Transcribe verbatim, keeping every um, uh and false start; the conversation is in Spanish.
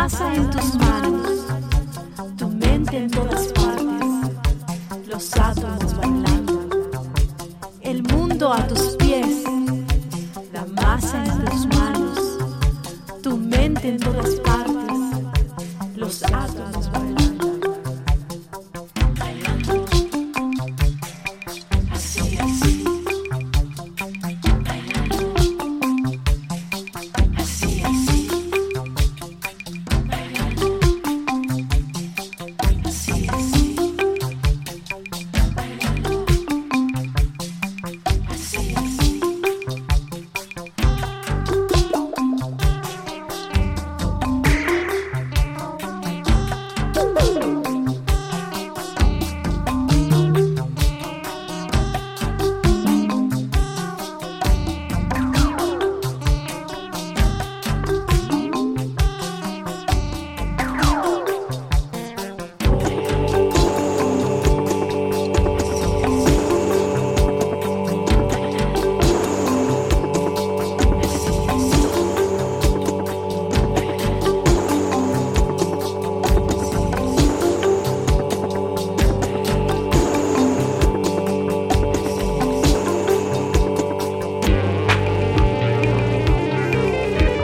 masa en tus manos, tu mente en todas partes, los átomos bailando, el mundo a tus pies, la masa en tus manos, tu mente en todas partes, los átomos bailando.